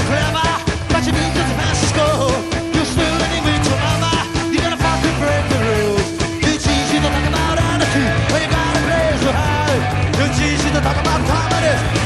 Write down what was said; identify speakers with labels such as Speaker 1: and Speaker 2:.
Speaker 1: clever, but you need to pass school. You're still living with your mama. You're gonna fucking break the rules. It's easy to talk about attitude when you gotta play so high. It's easy to talk about comedy